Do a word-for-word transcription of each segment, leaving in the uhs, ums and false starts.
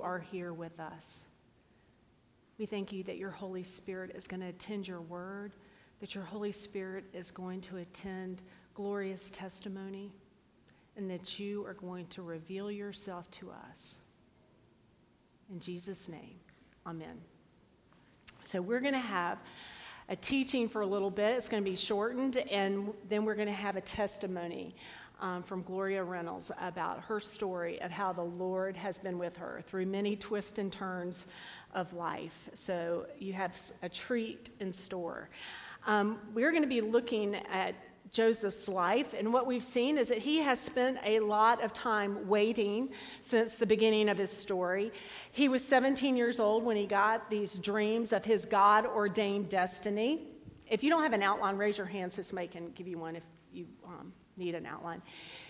are here with us. We thank you that your Holy Spirit is going to attend your word, that your Holy Spirit is going to attend glorious testimony, and that you are going to reveal yourself to us. In Jesus' name, amen. So we're going to have a teaching for a little bit. It's going to be shortened, and then we're going to have a testimony um, from Gloria Reynolds about her story of how the Lord has been with her through many twists and turns of life. So you have a treat in store. Um, we're going to be looking at Joseph's life, and what we've seen is that he has spent a lot of time waiting since the beginning of his story. He was seventeen years old when he got these dreams of his God-ordained destiny. If you don't have an outline, raise your hand so somebody can give you one if you um, need an outline.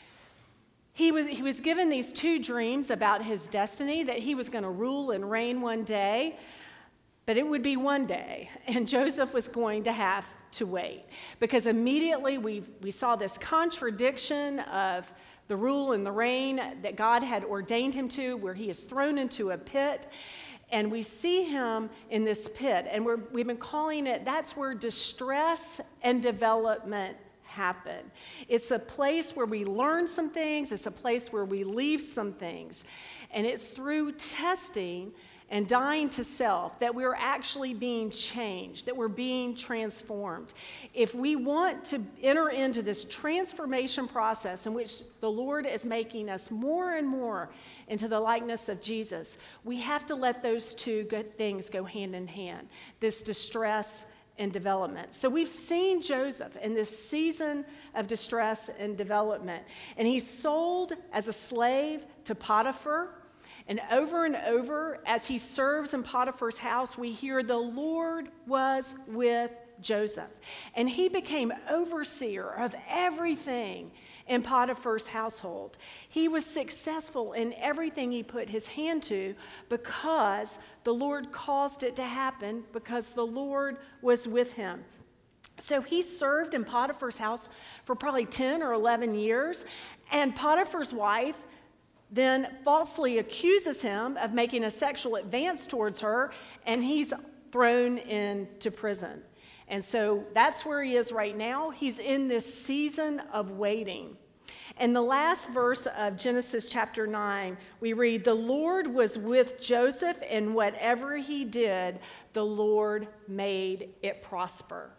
He was, he was given these two dreams about his destiny, that he was going to rule and reign one day, but it would be one day, and Joseph was going to have to wait, because immediately we we saw this contradiction of the rule and the reign that God had ordained him to, where he is thrown into a pit, and we see him in this pit, and we're, we've been calling it, that's where distress and development happen. It's a place where we learn some things, it's a place where we leave some things, and it's through testing and dying to self that we're actually being changed, that we're being transformed. If we want to enter into this transformation process in which the Lord is making us more and more into the likeness of Jesus, we have to let those two good things go hand in hand, this distress and development. So we've seen Joseph in this season of distress and development, and he's sold as a slave to Potiphar. And over and over, as he serves in Potiphar's house, we hear the Lord was with Joseph. And he became overseer of everything in Potiphar's household. He was successful in everything he put his hand to because the Lord caused it to happen, because the Lord was with him. So he served in Potiphar's house for probably ten or eleven years, and Potiphar's wife then falsely accuses him of making a sexual advance towards her, and he's thrown into prison. And so that's where he is right now. He's in this season of waiting. In the last verse of Genesis chapter nine, we read, "The Lord was with Joseph, and whatever he did, the Lord made it prosper."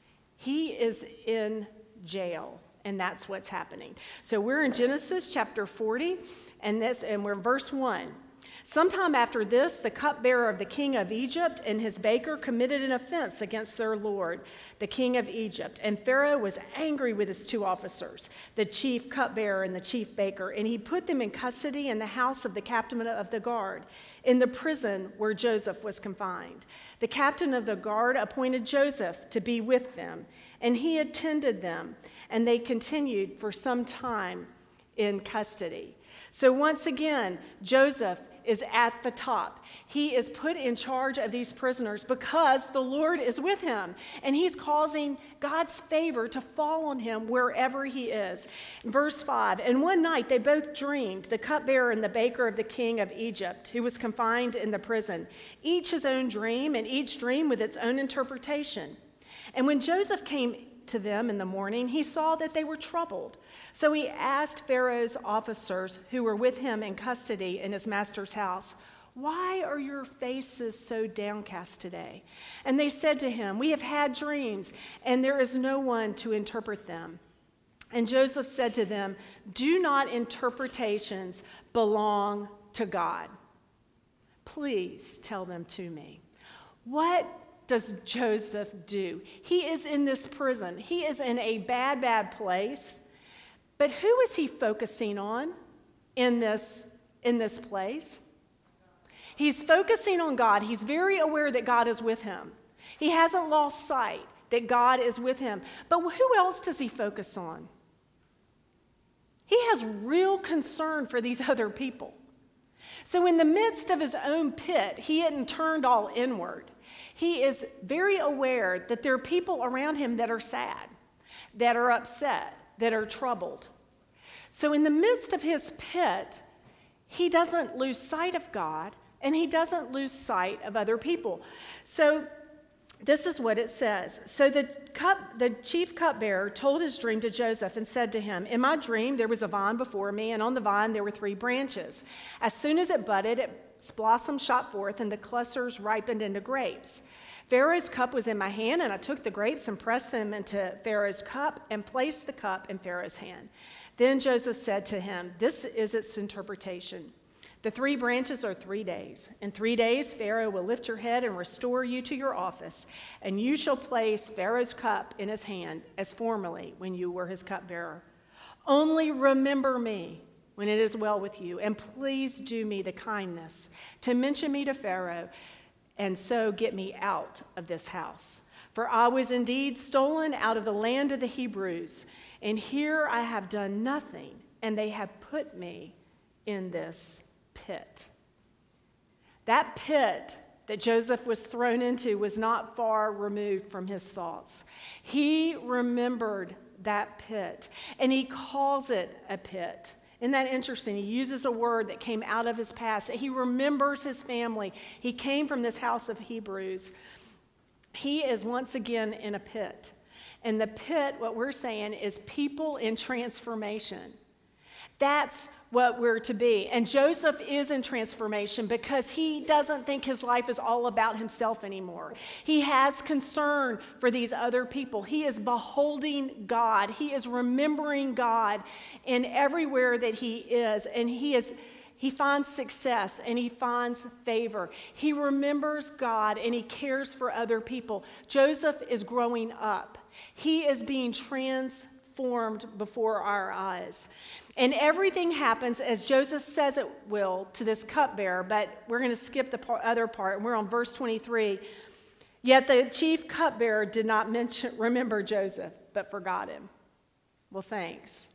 He is in jail. And that's what's happening. So we're in Genesis chapter forty, and this, and we're in verse one. "Sometime after this, the cupbearer of the king of Egypt and his baker committed an offense against their lord, the king of Egypt. And Pharaoh was angry with his two officers, the chief cupbearer and the chief baker, and he put them in custody in the house of the captain of the guard, in the prison where Joseph was confined. The captain of the guard appointed Joseph to be with them, and he attended them, and they continued for some time in custody." So once again, Joseph is at the top. He is put in charge of these prisoners because the Lord is with him, and he's causing God's favor to fall on him wherever he is. Verse five, "And one night they both dreamed, the cupbearer and the baker of the king of Egypt, who was confined in the prison, each his own dream, and each dream with its own interpretation. And when Joseph came to them in the morning, he saw that they were troubled. So he asked Pharaoh's officers who were with him in custody in his master's house, 'Why are your faces so downcast today?' And they said to him, 'We have had dreams, and there is no one to interpret them.' And Joseph said to them, 'Do not interpretations belong to God? Please tell them to me.'" What does Joseph do? He is in this prison. He is in a bad, bad place. But who is he focusing on in this, in this place? He's focusing on God. He's very aware that God is with him. He hasn't lost sight that God is with him. But who else does he focus on? He has real concern for these other people. So in the midst of his own pit, he hadn't turned all inward. He is very aware that there are people around him that are sad, that are upset, that are troubled. So in the midst of his pit, he doesn't lose sight of God, and he doesn't lose sight of other people. So this is what it says. So the cup, the chief cupbearer told his dream to Joseph and said to him, in my dream there was a vine before me, and on the vine there were three branches. As soon as it budded, its blossoms shot forth, and the clusters ripened into grapes. Pharaoh's cup was in my hand, and I took the grapes and pressed them into Pharaoh's cup and placed the cup in Pharaoh's hand. Then Joseph said to him, this is its interpretation. The three branches are three days. In three days, Pharaoh will lift your head and restore you to your office, and you shall place Pharaoh's cup in his hand as formerly when you were his cupbearer. Only remember me when it is well with you, and please do me the kindness to mention me to Pharaoh, and so get me out of this house. For I was indeed stolen out of the land of the Hebrews, and here I have done nothing, and they have put me in this pit. That pit that Joseph was thrown into was not far removed from his thoughts. He remembered that pit, and he calls it a pit. Isn't that interesting? He uses a word that came out of his past. He remembers his family. He came from this house of Hebrews. He is once again in a pit. And the pit, what we're saying, is people in transformation. That's what we're to be. And Joseph is in transformation because he doesn't think his life is all about himself anymore. He has concern for these other people. He is beholding God. He is remembering God in everywhere that he is. And he is he finds success and he finds favor. He remembers God and he cares for other people. Joseph is growing up. He is being transformed. Formed before our eyes. And everything happens as Joseph says it will to this cupbearer, but we're going to skip the part, other part, and we're on verse twenty-three. Yet the chief cupbearer did not mention, remember Joseph, but forgot him. Well, thanks.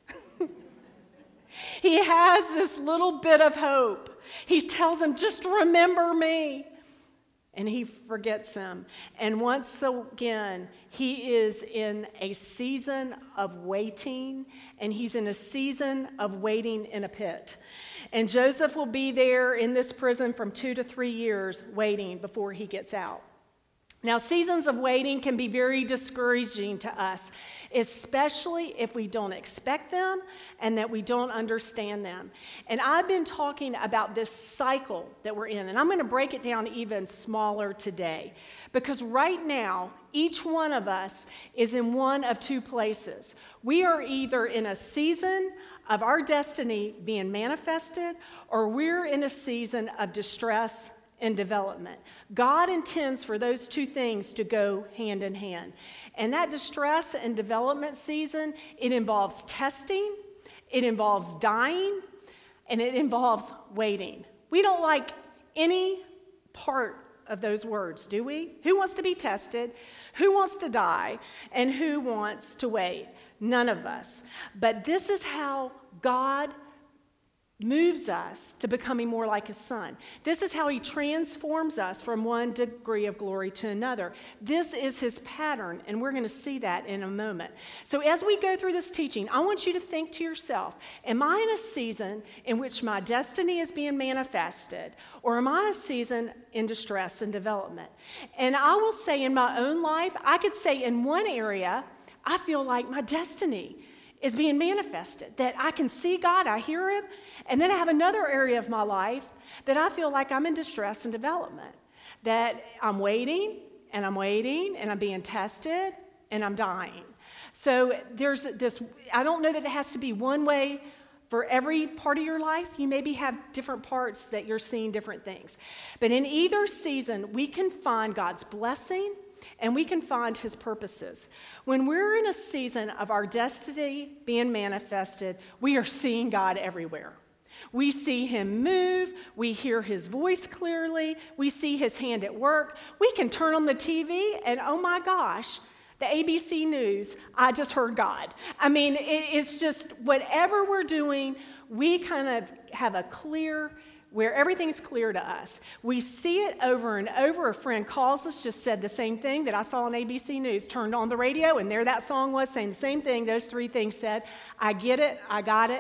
He has this little bit of hope. He tells him, just remember me. And he forgets him. And once again, he is in a season of waiting, and he's in a season of waiting in a pit. And Joseph will be there in this prison from two to three years waiting before he gets out. Now, seasons of waiting can be very discouraging to us, especially if we don't expect them and that we don't understand them. And I've been talking about this cycle that we're in, and I'm going to break it down even smaller today, because right now, each one of us is in one of two places. We are either in a season of our destiny being manifested, or we're in a season of distress and development. God intends for those two things to go hand in hand. And that distress and development season, it involves testing, it involves dying, and it involves waiting. We don't like any part of those words, do we? Who wants to be tested? Who wants to die? And who wants to wait? None of us. But this is how God moves us to becoming more like his son. This is how he transforms us from one degree of glory to another. This is his pattern, and we're going to see that in a moment. So as we go through this teaching, I want you to think to yourself, am I in a season in which my destiny is being manifested, or am I a season in distress and development? And I will say in my own life, I could say in one area, I feel like my destiny is being manifested, that I can see God, I hear him, and then I have another area of my life that I feel like I'm in distress and development, that I'm waiting, and I'm waiting, and I'm being tested, and I'm dying. So there's this, I don't know that it has to be one way for every part of your life. You maybe have different parts that you're seeing different things. But in either season, we can find God's blessing, and we can find his purposes. When we're in a season of our destiny being manifested, we are seeing God everywhere. We see him move. We hear his voice clearly. We see his hand at work. We can turn on the T V and, oh my gosh, the A B C News, I just heard God. I mean, it, it's just whatever we're doing, we kind of have a clear where everything's clear to us. We see it over and over. A friend calls us, just said the same thing that I saw on A B C News, turned on the radio, and there that song was saying the same thing. Those three things said, I get it, I got it.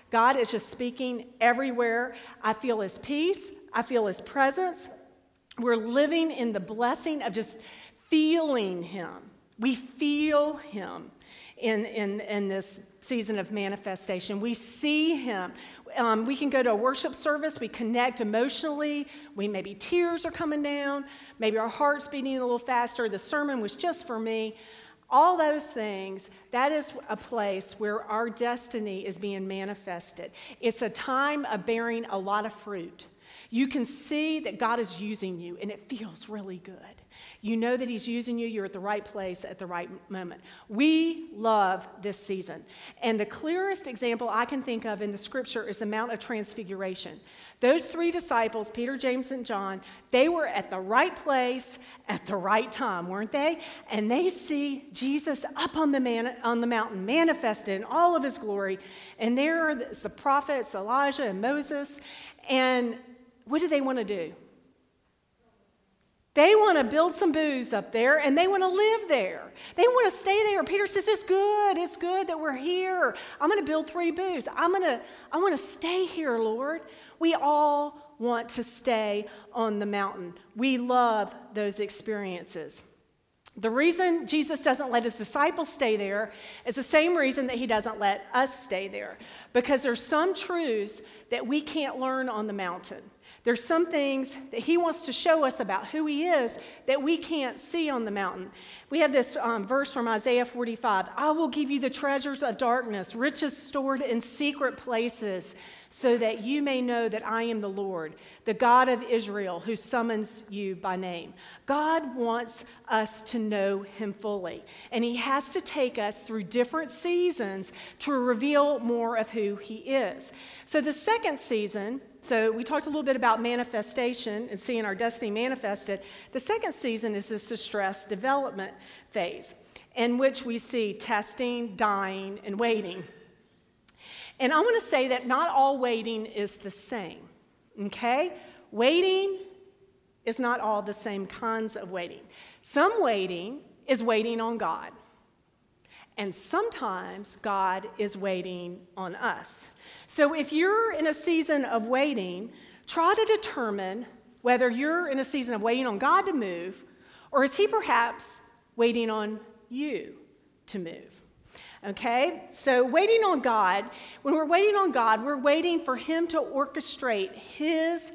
God is just speaking everywhere. I feel his peace. I feel his presence. We're living in the blessing of just feeling him. We feel him in, in, in this season of manifestation. We see him. Um, we can go to a worship service. We connect emotionally. We maybe tears are coming down. Maybe our heart's beating a little faster. The sermon was just for me. All those things, that is a place where our destiny is being manifested. It's a time of bearing a lot of fruit. You can see that God is using you, and it feels really good. You know that he's using you. You're at the right place at the right moment. We love this season. And the clearest example I can think of in the scripture is the Mount of Transfiguration. Those three disciples, Peter, James, and John, they were at the right place at the right time, weren't they? And they see Jesus up on the, man, on the mountain, manifested in all of his glory. And there are the prophets, Elijah and Moses. And what do they want to do? They want to build some booths up there, and they want to live there. They want to stay there. Peter says, it's good. It's good that we're here. I'm going to build three booths. I'm going to, I want to stay here, Lord. We all want to stay on the mountain. We love those experiences. The reason Jesus doesn't let his disciples stay there is the same reason that he doesn't let us stay there. Because there's some truths that we can't learn on the mountain. There's some things that he wants to show us about who he is that we can't see on the mountain. We have this um, verse from Isaiah forty-five. I will give you the treasures of darkness, riches stored in secret places, so that you may know that I am the Lord, the God of Israel, who summons you by name. God wants us to know him fully, and he has to take us through different seasons to reveal more of who he is. So the second season, so we talked a little bit about manifestation and seeing our destiny manifested. The second season is this distress development phase, in which we see testing, dying, and waiting. And I want to say that not all waiting is the same, okay? Waiting is not all the same kinds of waiting. Some waiting is waiting on God. And sometimes God is waiting on us. So if you're in a season of waiting, try to determine whether you're in a season of waiting on God to move, or is he perhaps waiting on you to move? Okay? So waiting on God, when we're waiting on God, we're waiting for him to orchestrate his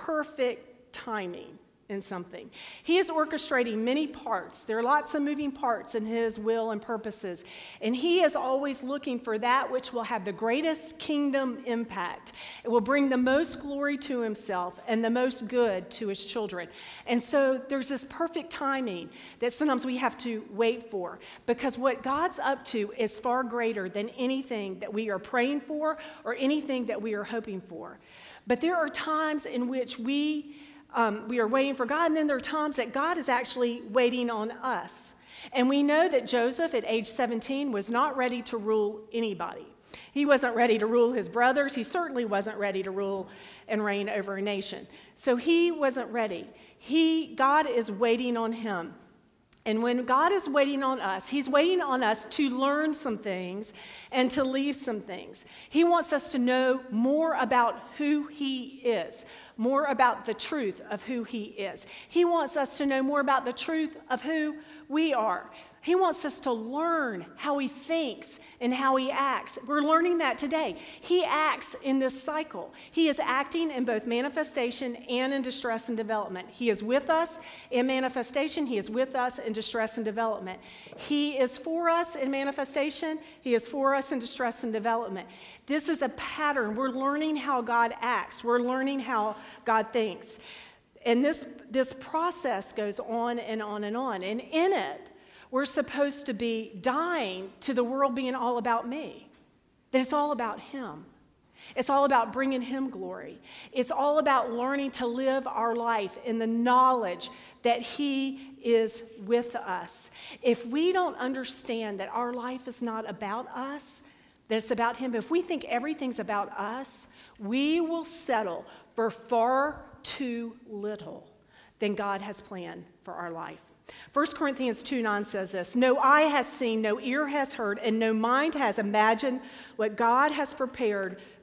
perfect timing in something. He is orchestrating many parts. There are lots of moving parts in his will and purposes. And he is always looking for that which will have the greatest kingdom impact. It will bring the most glory to himself and the most good to his children. And so there's this perfect timing that sometimes we have to wait for, because what God's up to is far greater than anything that we are praying for or anything that we are hoping for. But there are times in which we Um, we are waiting for God, and then there are times that God is actually waiting on us. And we know that Joseph at age seventeen was not ready to rule anybody. He wasn't ready to rule his brothers. He certainly wasn't ready to rule and reign over a nation. So he wasn't ready. He, God is waiting on him. And when God is waiting on us, he's waiting on us to learn some things and to leave some things. He wants us to know more about who he is, more about the truth of who he is. He wants us to know more about the truth of who we are. He wants us to learn how he thinks and how he acts. We're learning that today. He acts in this cycle. He is acting in both manifestation and in distress and development. He is with us in manifestation. He is with us in distress and development. He is for us in manifestation. He is for us in distress and development. This is a pattern. We're learning how God acts. We're learning how God thinks. And this, this process goes on and on and on. And in it, we're supposed to be dying to the world being all about me. That it's all about him. It's all about bringing him glory. It's all about learning to live our life in the knowledge that he is with us. If we don't understand that our life is not about us, that it's about him, if we think everything's about us, we will settle for far too little than God has planned for our life. First Corinthians two nine says this, no eye has seen, no ear has heard, and no mind has imagined what God has prepared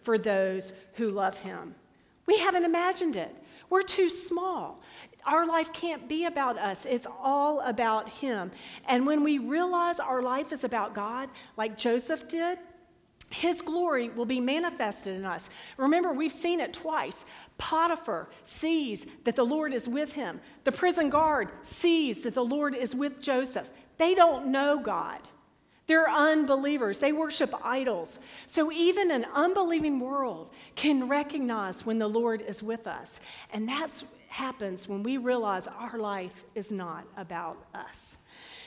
for those who love him. We haven't imagined it. We're too small. Our life can't be about us. It's all about him. And when we realize our life is about God, like Joseph did, his glory will be manifested in us. Remember, we've seen it twice. Potiphar sees that the Lord is with him. The prison guard sees that the Lord is with Joseph. They don't know God. They're unbelievers. They worship idols. So even an unbelieving world can recognize when the Lord is with us. And that happens when we realize our life is not about us.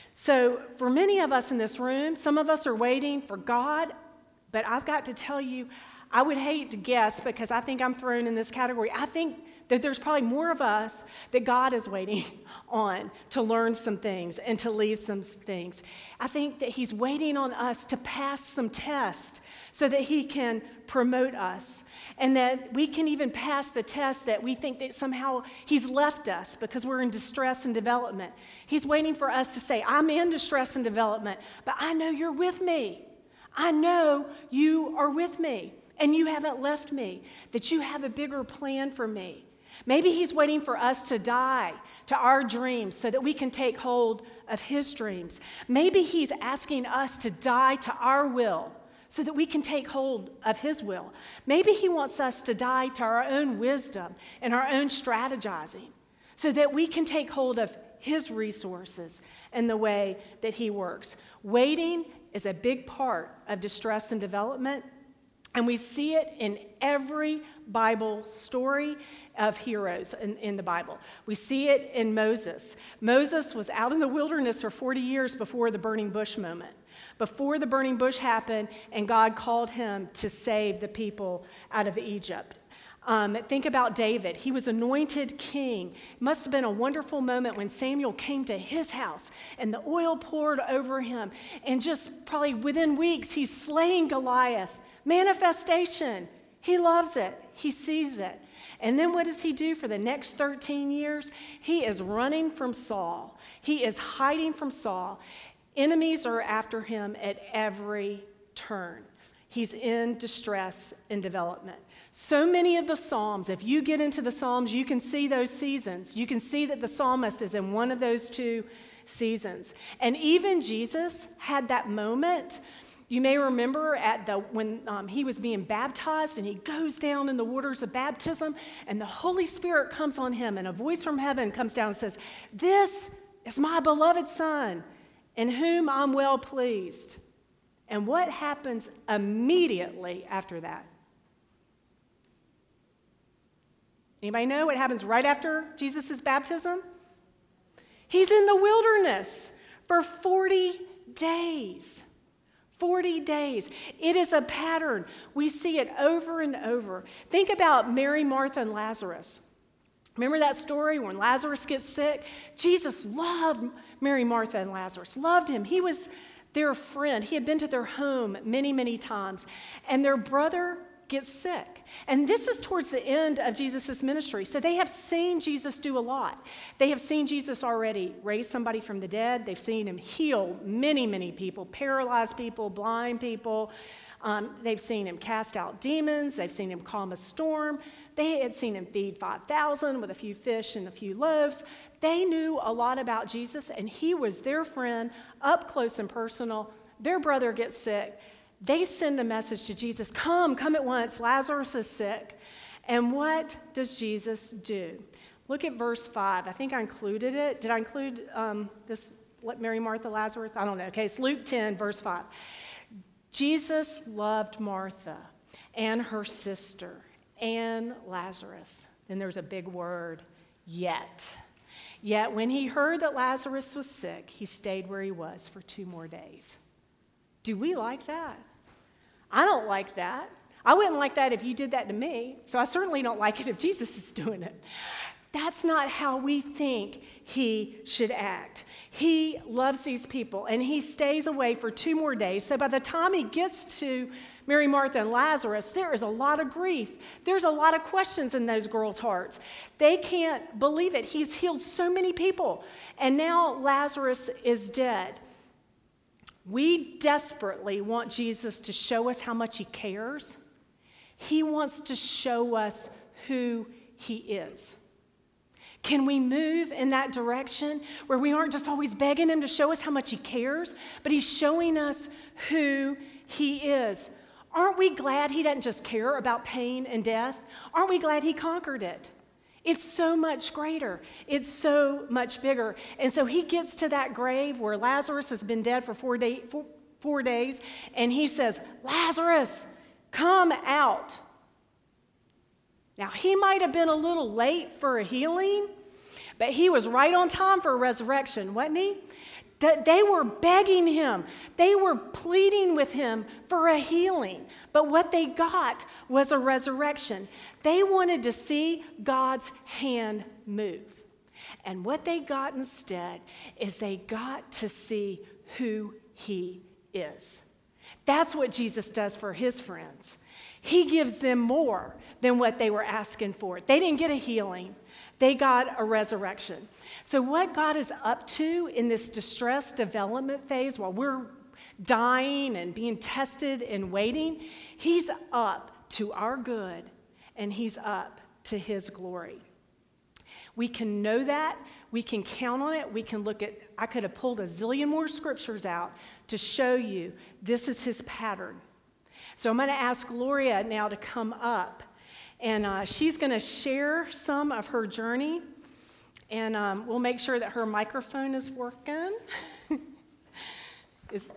So for many of us in this room, some of us are waiting for God. But I've got to tell you, I would hate to guess because I think I'm thrown in this category. I think that there's probably more of us that God is waiting on to learn some things and to leave some things. I think that he's waiting on us to pass some tests so that he can promote us and that we can even pass the test that we think that somehow he's left us because we're in distress and development. He's waiting for us to say, I'm in distress and development, but I know you're with me. I know you are with me and you haven't left me, that you have a bigger plan for me. Maybe he's waiting for us to die to our dreams so that we can take hold of his dreams. Maybe he's asking us to die to our will so that we can take hold of his will. Maybe he wants us to die to our own wisdom and our own strategizing so that we can take hold of his resources and the way that he works. Waiting is a big part of distress and development, and we see it in every Bible story of heroes in, in the Bible. We see it in Moses. Moses was out in the wilderness for forty years before the burning bush moment, before the burning bush happened, and God called him to save the people out of Egypt. Um, think about David. He was anointed king. It must have been a wonderful moment when Samuel came to his house and the oil poured over him. And just probably within weeks, he's slaying Goliath. Manifestation. He loves it. He sees it. And then what does he do for the next thirteen years? He is running from Saul. He is hiding from Saul. Enemies are after him at every turn. He's in distress and development. So many of the Psalms, if you get into the Psalms, you can see those seasons. You can see that the psalmist is in one of those two seasons. And even Jesus had that moment. You may remember at the when um, he was being baptized and he goes down in the waters of baptism and the Holy Spirit comes on him and a voice from heaven comes down and says, "This is my beloved Son in whom I'm well pleased." And what happens immediately after that? Anybody know what happens right after Jesus' baptism? He's in the wilderness for forty days. forty days. It is a pattern. We see it over and over. Think about Mary, Martha, and Lazarus. Remember that story when Lazarus gets sick? Jesus loved Mary, Martha, and Lazarus, loved him. He was their friend. He had been to their home many, many times. And their brother gets sick. And this is towards the end of Jesus' ministry. So they have seen Jesus do a lot. They have seen Jesus already raise somebody from the dead. They've seen him heal many, many people, paralyzed people, blind people. Um, they've seen him cast out demons. They've seen him calm a storm. They had seen him feed five thousand with a few fish and a few loaves. They knew a lot about Jesus, and he was their friend, up close and personal. Their brother gets sick. They send a message to Jesus, come, come at once. Lazarus is sick. And what does Jesus do? Look at verse five. I think I included it. Did I include um, this, what, Mary, Martha, Lazarus? I don't know. Okay, it's Luke ten, verse five. Jesus loved Martha and her sister and Lazarus. Then there's a big word, yet. Yet when he heard that Lazarus was sick, he stayed where he was for two more days. Do we like that? I don't like that. I wouldn't like that if you did that to me, so I certainly don't like it if Jesus is doing it. That's not how we think he should act. He loves these people, and he stays away for two more days. So by the time he gets to Mary, Martha, and Lazarus, there is a lot of grief. There's a lot of questions in those girls' hearts. They can't believe it. He's healed so many people, and now Lazarus is dead. We desperately want Jesus to show us how much he cares. He wants to show us who he is. Can we move in that direction where we aren't just always begging him to show us how much he cares, but he's showing us who he is? Aren't we glad he doesn't just care about pain and death? Aren't we glad he conquered it? It's so much greater. It's so much bigger. And so he gets to that grave where Lazarus has been dead for four, day, four, four days, and he says, Lazarus, come out. Now, he might have been a little late for a healing, but he was right on time for a resurrection, wasn't he? They were begging him. They were pleading with him for a healing. But what they got was a resurrection. They wanted to see God's hand move. And what they got instead is they got to see who he is. That's what Jesus does for his friends. He gives them more than what they were asking for. They didn't get a healing. They got a resurrection. So what God is up to in this distress development phase while we're dying and being tested and waiting, he's up to our good and he's up to his glory. We can know that. We can count on it. We can look at, I could have pulled a zillion more scriptures out to show you this is his pattern. So I'm going to ask Gloria now to come up, and uh, she's going to share some of her journey, and um, we'll make sure that her microphone is working. is,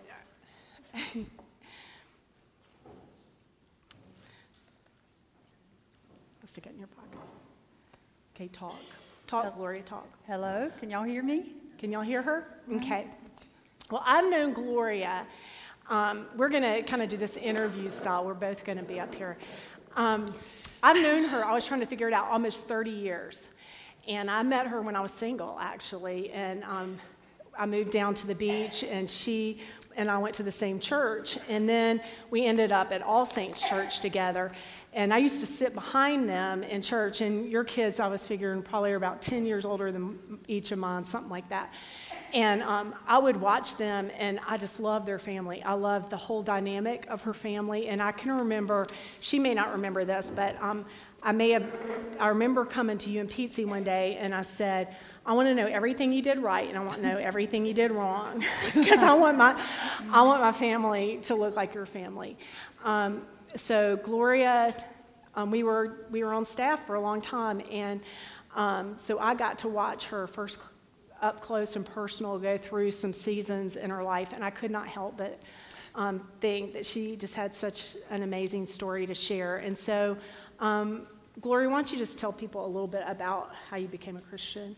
stick it in your pocket. Okay, talk. Talk, Hello. Gloria, talk. Hello, can y'all hear me? Can y'all hear her? Okay. Well, I've known Gloria. Um, we're going to kind of do this interview style. We're both going to be up here. Um, I've known her, I was trying to figure it out, almost thirty years. And I met her when I was single, actually. And um, I moved down to the beach, and she and I went to the same church. And then we ended up at All Saints Church together. And I used to sit behind them in church. And your kids, I was figuring, probably are about ten years older than each of mine, something like that. And um, I would watch them, and I just loved their family. I loved the whole dynamic of her family. And I can remember, she may not remember this, but um, I may have, I remember coming to you and Pizzi one day, and I said, I want to know everything you did right, and I want to know everything you did wrong, because I want my, I want my family to look like your family. Um, so Gloria, um, we were we were on staff for a long time, and um, so I got to watch her first up close and personal go through some seasons in her life, and I could not help but um, think that she just had such an amazing story to share. And so, um, Gloria, why don't you just tell people a little bit about how you became a Christian?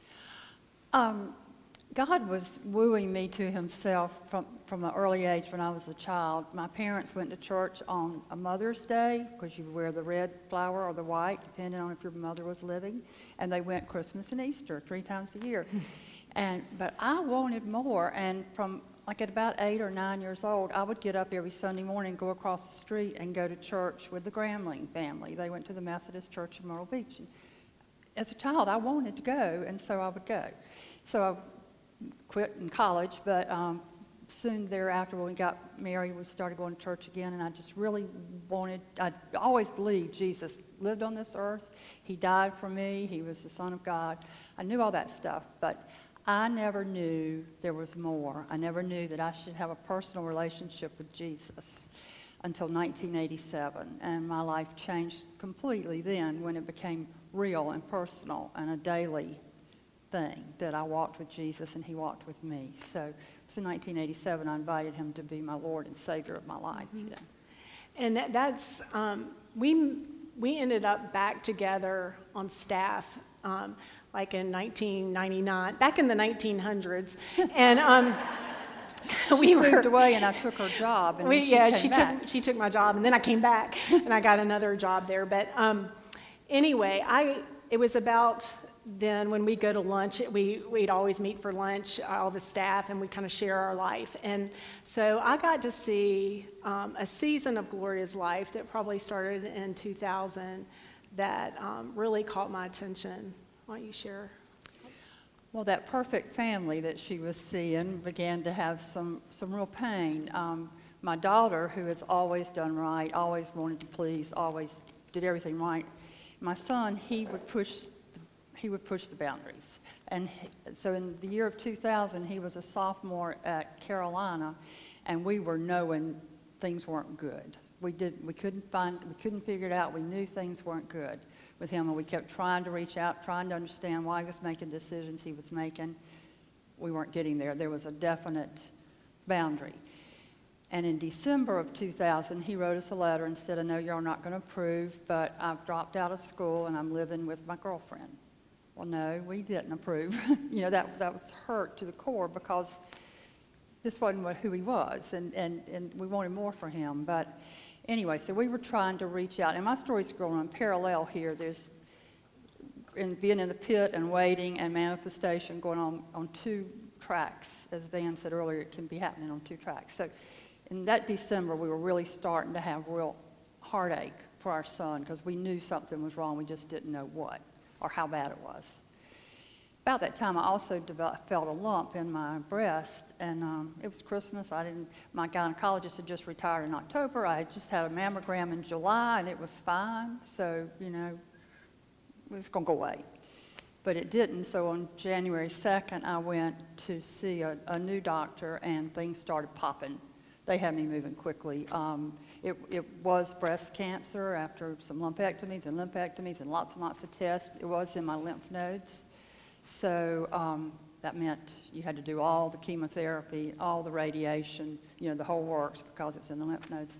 Um, God was wooing me to himself from, from an early age when I was a child. My parents went to church on a Mother's Day, because you wear the red flower or the white, depending on if your mother was living. And they went Christmas and Easter three times a year. and But I wanted more. And from like at about eight or nine years old, I would get up every Sunday morning, go across the street, and go to church with the Gramling family. They went to the Methodist Church in Myrtle Beach. And as a child, I wanted to go, and so I would go. So I quit in college, but um, soon thereafter, when we got married, we started going to church again, and I just really wanted, I always believed Jesus lived on this earth. He died for me. He was the Son of God. I knew all that stuff, but I never knew there was more. I never knew that I should have a personal relationship with Jesus until nineteen eighty-seven, and my life changed completely then when it became real and personal and a daily thing that I walked with Jesus and he walked with me. So it was in nineteen eighty-seven I invited him to be my Lord and Savior of my life. Mm-hmm. Yeah. And that, that's, um, we we ended up back together on staff um, like in nineteen ninety-nine, back in the nineteen hundreds. And um, we she were, moved away and I took her job. And we, then she yeah, came she back. took she took my job, and then I came back and I got another job there. But um, anyway, I it was about then when we go to lunch, we, we'd always meet for lunch, all the staff, and we kind of share our life. And so I got to see um, a season of Gloria's life that probably started in two thousand that um, really caught my attention. Why don't you share? Well, that perfect family that she was seeing began to have some, some real pain. Um, My daughter, who has always done right, always wanted to please, always did everything right, my son, he would push, the, he would push the boundaries. And he, so in the year of two thousand, he was a sophomore at Carolina, and we were knowing things weren't good. We did, we couldn't find, we couldn't figure it out. We knew things weren't good with him, and we kept trying to reach out, trying to understand why he was making decisions he was making. We weren't getting there. There was a definite boundary. And in December of two thousand, he wrote us a letter and said, I know you're not going to approve, but I've dropped out of school and I'm living with my girlfriend. Well, no, we didn't approve. you know, that, that was hurt to the core because this wasn't what, who he was, and, and, and we wanted more for him. But anyway, so we were trying to reach out. And my story's going on parallel here. There's in being in the pit and waiting and manifestation going on on two tracks. As Van said earlier, it can be happening on two tracks. So in that December, we were really starting to have real heartache for our son because we knew something was wrong. We just didn't know what or how bad it was. About that time, I also developed, felt a lump in my breast, and um, it was Christmas. I didn't. My gynecologist had just retired in October. I had just had a mammogram in July, and it was fine. So, you know, it was going to go away. But it didn't, so on January second, I went to see a, a new doctor, and things started popping. They had me moving quickly. Um, it, it was breast cancer after some lumpectomies and lympectomies and lots and lots of tests. It was in my lymph nodes. So um, that meant you had to do all the chemotherapy, all the radiation, you know, the whole works because it's in the lymph nodes.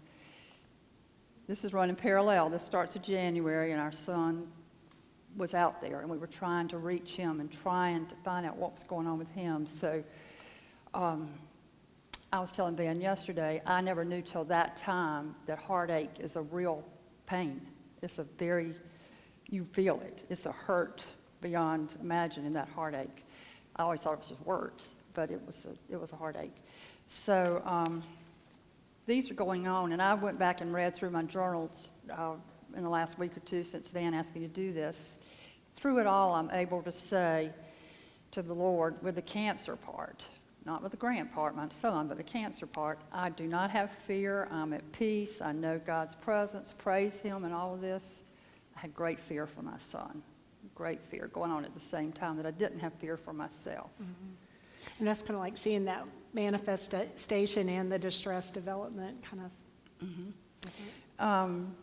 This is running parallel. This starts in January, and our son was out there, and we were trying to reach him and trying to find out what was going on with him. So um, I was telling Van yesterday, I never knew till that time that heartache is a real pain. It's a very, you feel it. It's a hurt beyond imagining, that heartache. I always thought it was just words, but it was a, it was a heartache. So um, these are going on, and I went back and read through my journals uh, in the last week or two since Van asked me to do this. Through it all, I'm able to say to the Lord, with the cancer part, not with the grant part, my son, but the cancer part, I do not have fear. I'm at peace. I know God's presence. Praise Him and all of this. I had great fear for my son. Great fear going on at the same time that I didn't have fear for myself. Mm-hmm. And that's kind of like seeing that manifestation and the distress development kind of. Mm-hmm. Um,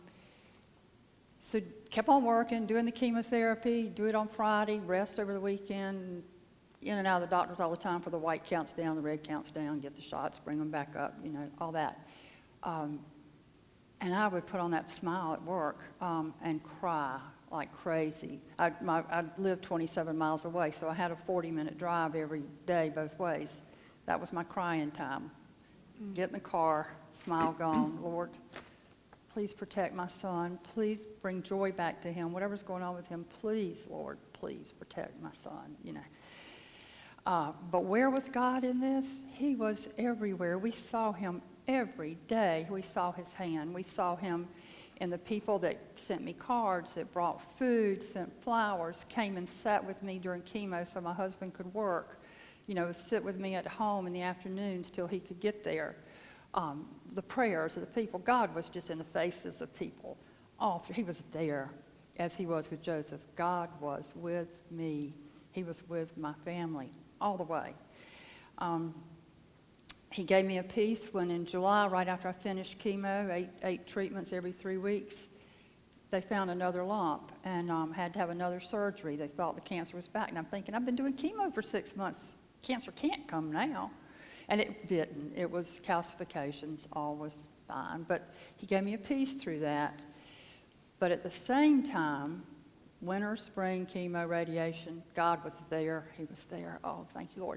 so kept on working, doing the chemotherapy, do it on Friday, rest over the weekend, in and out of the doctors all the time for the white counts down, the red counts down, get the shots, bring them back up, you know, all that. Um, and I would put on that smile at work um, and cry like crazy. I, my, I lived twenty-seven miles away, so I had a forty-minute drive every day both ways. That was my crying time. Mm. Get in the car, smile gone. Lord, please protect my son. Please bring joy back to him. Whatever's going on with him, please, Lord, please protect my son, you know. Uh, but where was God in this? He was everywhere. We saw him every day. We saw his hand. We saw him in the people that sent me cards, that brought food, sent flowers, came and sat with me during chemo so my husband could work. You know, sit with me at home in the afternoons till he could get there. Um, the prayers of the people. God was just in the faces of people. All through. He was there as he was with Joseph. God was with me. He was with my family all the way. Um, he gave me a peace when in July, right after I finished chemo, eight, eight treatments every three weeks, they found another lump and um, had to have another surgery. They thought the cancer was back. And I'm thinking, I've been doing chemo for six months. Cancer can't come now. And it didn't. It was calcifications. All was fine. But he gave me a peace through that. But at the same time, winter, spring, chemo, radiation, God was there. He was there. Oh, thank you, Lord.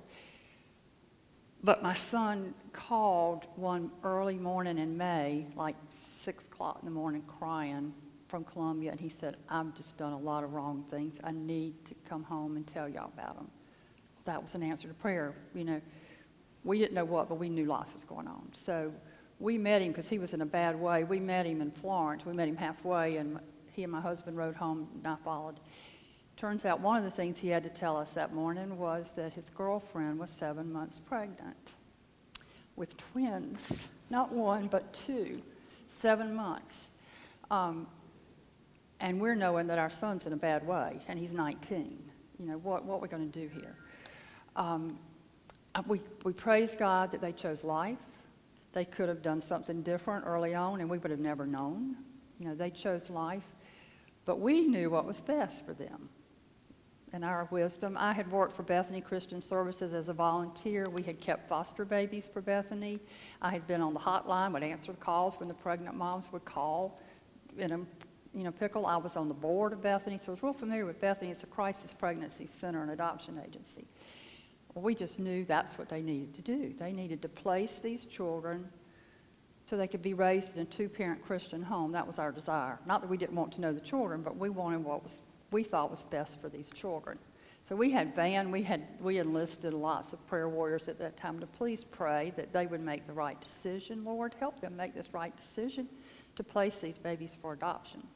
But my son called one early morning in May, like six o'clock in the morning, crying from Columbia, and he said, I've just done a lot of wrong things. I need to come home and tell y'all about them. That was an answer to prayer. You know, we didn't know what, but we knew lots was going on. So we met him because he was in a bad way. We met him in Florence. We met him halfway, and he and my husband rode home, and I followed. Turns out one of the things he had to tell us that morning was that his girlfriend was seven months pregnant with twins. Not one, but two. Seven months. Um, and we're knowing that our son's in a bad way, and he's nineteen. You know, what, what are we going to do here? Um, we, we praise God that they chose life. They could have done something different early on, and we would have never known. You know, they chose life. But we knew what was best for them. In our wisdom, I had worked for Bethany Christian Services as a volunteer. We had kept foster babies for Bethany. I had been on the hotline, would answer the calls when the pregnant moms would call in a you know, pickle. I was on the board of Bethany, so I was real familiar with Bethany. It's a crisis pregnancy center and adoption agency. Well, we just knew that's what they needed to do. They needed to place these children so they could be raised in a two-parent Christian home. That was our desire. Not that we didn't want to know the children, but we wanted what was we thought was best for these children. So we had Van, we had we enlisted lots of prayer warriors at that time to please pray that they would make the right decision. Lord, help them make this right decision to place these babies for adoption.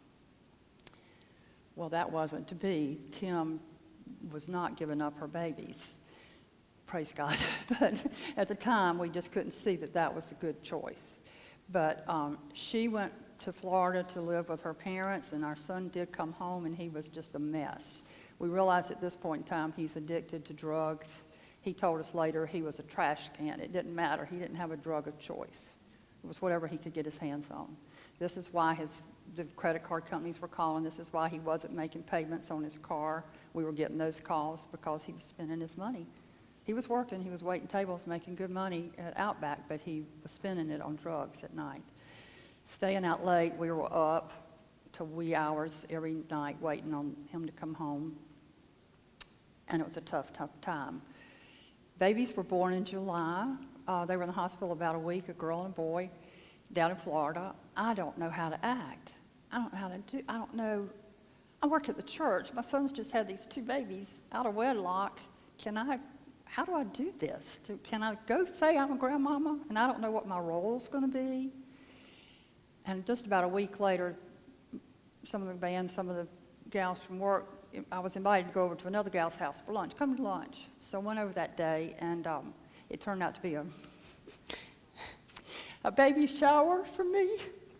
Well, that wasn't to be. Kim was not giving up her babies. Praise God. But at the time, we just couldn't see that that was a good choice. But um, she went to Florida to live with her parents, and our son did come home, and he was just a mess. We realized at this point in time he's addicted to drugs. He told us later he was a trash can. It didn't matter. He didn't have a drug of choice. It was whatever he could get his hands on. This is why his the credit card companies were calling. This is why he wasn't making payments on his car. We were getting those calls because he was spending his money. He was working. He was waiting tables, making good money at Outback, but he was spending it on drugs at night. Staying out late, we were up to wee hours every night waiting on him to come home. And it was a tough, tough time. Babies were born in July. Uh, they were in the hospital about a week, a girl and a boy, down in Florida. I don't know how to act. I don't know how to do, I don't know. I work at the church. My son's just had these two babies out of wedlock. Can I, how do I do this? Do, can I go say I'm a grandmama? And I don't know what my role's going to be. And just about a week later, some of the band, some of the gals from work, I was invited to go over to another gal's house for lunch. Come to lunch. So I went over that day, and um, it turned out to be a, a baby shower for me.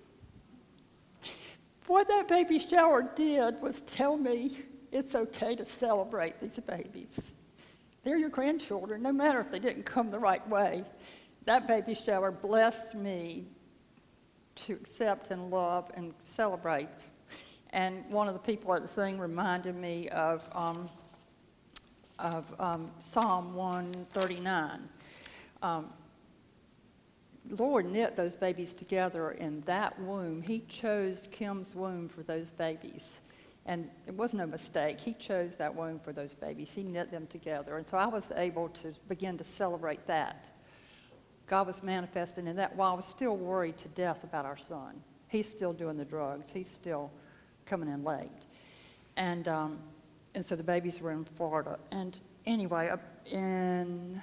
What that baby shower did was tell me it's okay to celebrate these babies. They're your grandchildren, no matter if they didn't come the right way. That baby shower blessed me to accept and love and celebrate. And one of the people at the thing reminded me of, um, of um, Psalm one thirty-nine. Um, Lord knit those babies together in that womb. He chose Kim's womb for those babies. And it was no mistake. He chose that womb for those babies. He knit them together. And so I was able to begin to celebrate that. God was manifesting in that while I was still worried to death about our son. He's still doing the drugs. He's still coming in late. And um, and so the babies were in Florida. And anyway, in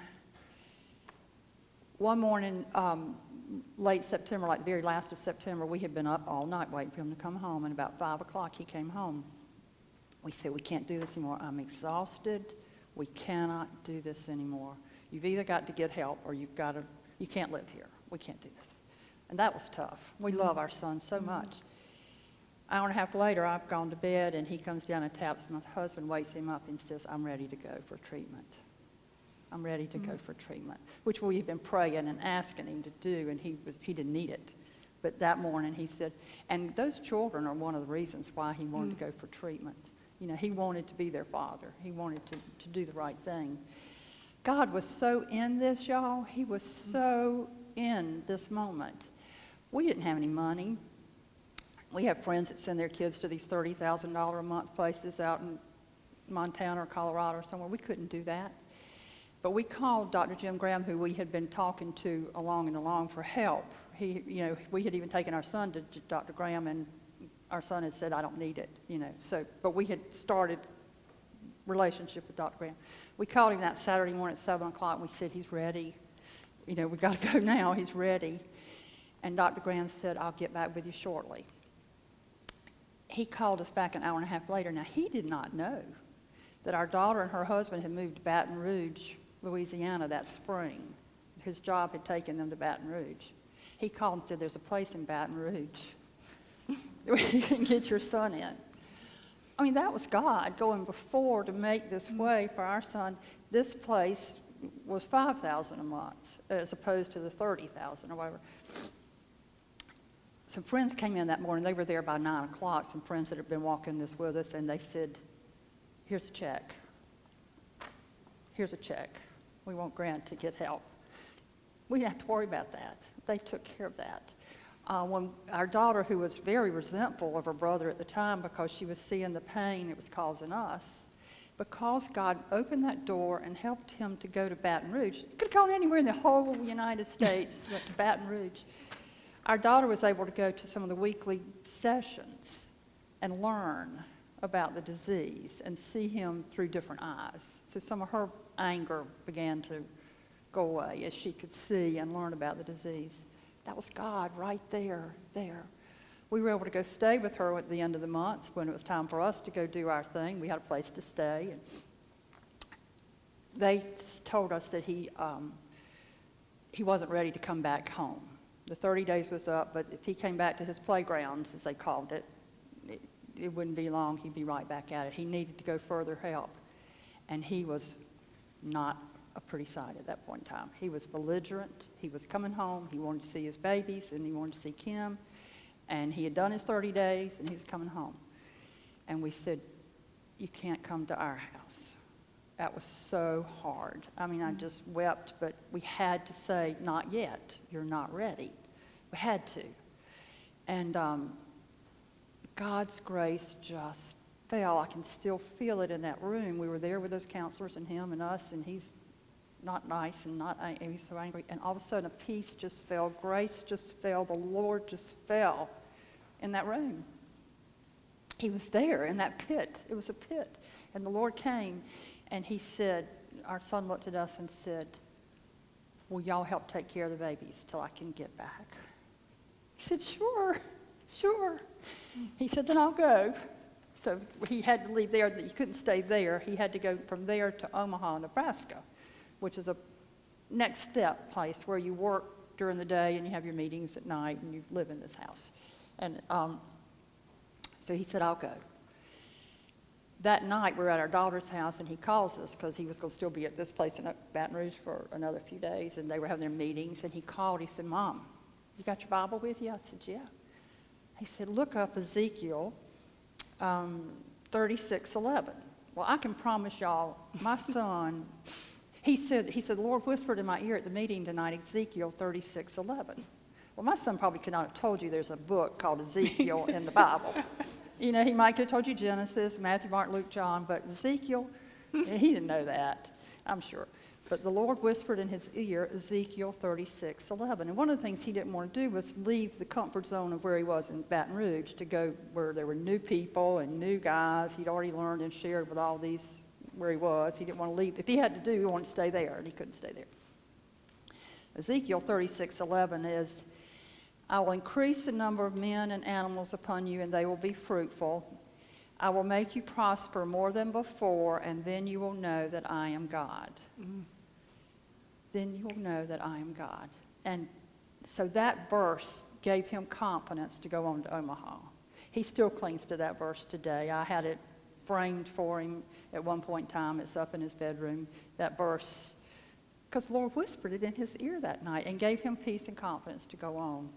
one morning, um, late September, like the very last of September, we had been up all night waiting for him to come home. And about five o'clock, he came home. We said, we can't do this anymore. I'm exhausted. We cannot do this anymore. You've either got to get help or you've got to, you can't live here. We can't do this. And that was tough. We love our son so much. An hour and a half later, I've gone to bed, and he comes down and taps. My husband wakes him up and says, I'm ready to go for treatment. I'm ready to mm-hmm. go for treatment, which we've been praying and asking him to do, and he was he didn't need it. But that morning he said, and those children are one of the reasons why he wanted mm-hmm. to go for treatment. You know, he wanted to be their father. He wanted to, to do the right thing. God was so in this, y'all. He was so in this moment. We didn't have any money. We have friends that send their kids to these thirty thousand dollars a month places out in Montana or Colorado or somewhere. We couldn't do that. But we called Doctor Jim Graham, who we had been talking to along and along for help. He, you know, we had even taken our son to Doctor Graham, and our son had said, I don't need it, you know. So, but we had started relationship with Doctor Graham. We called him that Saturday morning at seven o'clock, and we said, he's ready. You know, we got to go now. He's ready. And Doctor Graham said, I'll get back with you shortly. He called us back an hour and a half later. Now, he did not know that our daughter and her husband had moved to Baton Rouge, Louisiana that spring. His job had taken them to Baton Rouge. He called and said, there's a place in Baton Rouge where you can get your son in. I mean, that was God going before to make this way for our son. This place was five thousand dollars a month as opposed to the thirty thousand dollars or whatever. Some friends came in that morning. They were there by nine o'clock. Some friends that had been walking this with us, and they said, here's a check. Here's a check. We want Grant to get help. We didn't have to worry about that. They took care of that. Uh, when our daughter, who was very resentful of her brother at the time because she was seeing the pain it was causing us, because God opened that door and helped him to go to Baton Rouge, he could have gone anywhere in the whole United States, went to Baton Rouge. Our daughter was able to go to some of the weekly sessions and learn about the disease and see him through different eyes. So some of her anger began to go away as she could see and learn about the disease. That was God right there, there. We were able to go stay with her at the end of the month when it was time for us to go do our thing. We had a place to stay. And they told us that he, um, he wasn't ready to come back home. The thirty days was up, but if he came back to his playgrounds, as they called it, it, it wouldn't be long. He'd be right back at it. He needed to go further help. And he was not a pretty sight at that point in time. He was belligerent. He was coming home. He wanted to see his babies, and he wanted to see Kim. And he had done his thirty days, and he was coming home. And we said, you can't come to our house. That was so hard. I mean, I just wept, but we had to say, not yet. You're not ready. We had to. And um, God's grace just fell. I can still feel it in that room. We were there with those counselors and him and us, and he's not nice and not ang- and he's so angry. And all of a sudden, a peace just fell. Grace just fell. The Lord just fell in that room. He was there in that pit. It was a pit. And the Lord came, and he said, our son looked at us and said, will y'all help take care of the babies till I can get back? He said, sure, sure. He said, then I'll go. So he had to leave there. He couldn't stay there. He had to go from there to Omaha, Nebraska, which is a next step place where you work during the day and you have your meetings at night and you live in this house. And um, so he said, I'll go. That night, we were at our daughter's house, and he calls us because he was going to still be at this place in Baton Rouge for another few days, and they were having their meetings, and he called. He said, Mom, you got your Bible with you? I said, yeah. He said, look up Ezekiel um, thirty-six eleven. Well, I can promise y'all, my son, he said, he said, the Lord whispered in my ear at the meeting tonight, Ezekiel thirty-six eleven. Well, my son probably could not have told you there's a book called Ezekiel in the Bible. You know, he might have told you Genesis, Matthew, Mark, Luke, John, but Ezekiel, he didn't know that, I'm sure. But the Lord whispered in his ear, Ezekiel thirty-six eleven. And one of the things he didn't want to do was leave the comfort zone of where he was in Baton Rouge to go where there were new people and new guys. He'd already learned and shared with all these where he was. He didn't want to leave. If he had to do, he wanted to stay there, and he couldn't stay there. Ezekiel thirty-six eleven is, I will increase the number of men and animals upon you, and they will be fruitful. I will make you prosper more than before, and then you will know that I am God. Mm-hmm. Then you will know that I am God. And so that verse gave him confidence to go on to Omaha. He still clings to that verse today. I had it framed for him at one point in time. It's up in his bedroom, that verse, because the Lord whispered it in his ear that night and gave him peace and confidence to go on.